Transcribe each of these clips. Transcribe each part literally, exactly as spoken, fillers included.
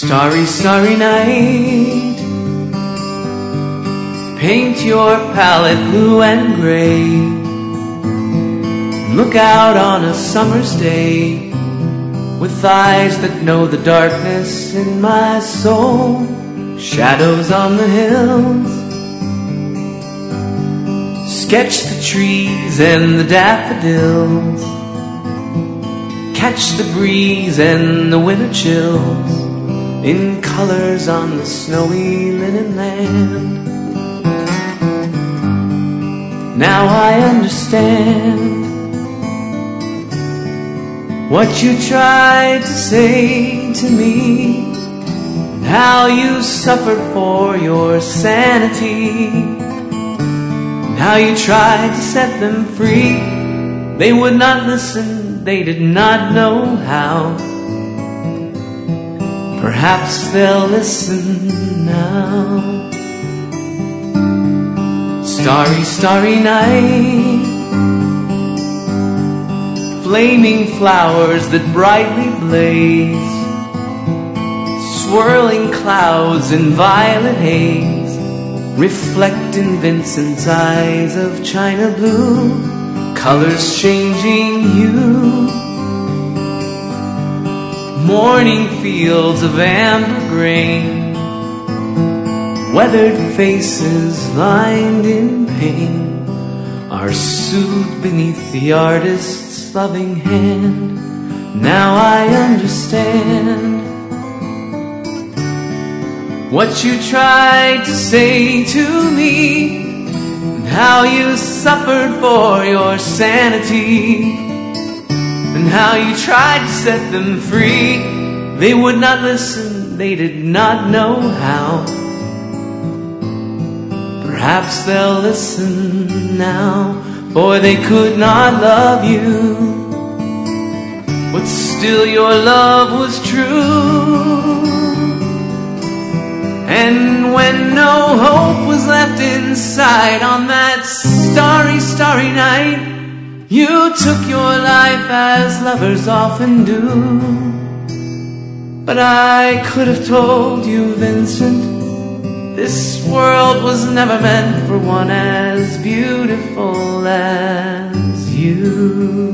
Starry, starry night, paint your palette blue and gray. Look out on a summer's day with eyes that know the darkness in my soul. Shadows on the hills, sketch the trees and the daffodils, catch the breeze and the winter chills in colors on the snowy linen land. Now I understand what you tried to say to me, and how you suffered for your sanity, and how you tried to set them free. They would not listen, they did not know how. Perhaps they'll listen now. Starry, starry night, flaming flowers that brightly blaze, swirling clouds in violet haze, reflect in Vincent's eyes of china blue, colors changing hue. Morning fields of amber grain, weathered faces lined in pain, are soothed beneath the artist's loving hand. Now I understand what you tried to say to me, and how you suffered for your sanity, and how you tried to set them free. They would not listen, they did not know how. Perhaps they'll listen now, for they could not love you, but still your love was true. And when no hope was left inside on that starry, starry night, you took your life as lovers often do. But I could have told you, Vincent, this world was never meant for one as beautiful as you.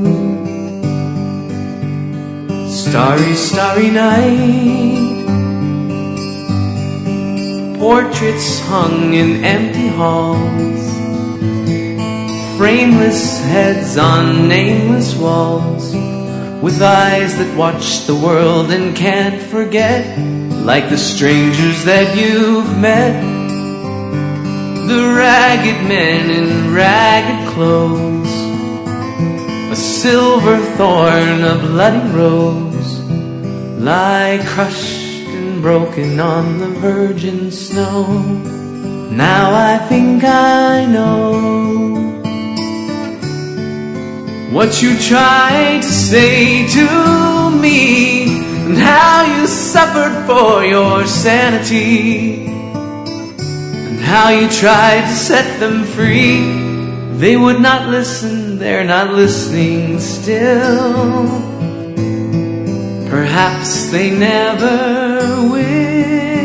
Starry, starry night, portraits hung in empty halls, frameless heads on nameless walls, with eyes that watch the world and can't forget, like the strangers that you've met. The ragged men in ragged clothes, a silver thorn, a bloody rose, lie crushed and broken on the virgin snow. Now I think I know what you tried to say to me, and how you suffered for your sanity, and how you tried to set them free. They would not listen, they're not listening still. Perhaps they never will.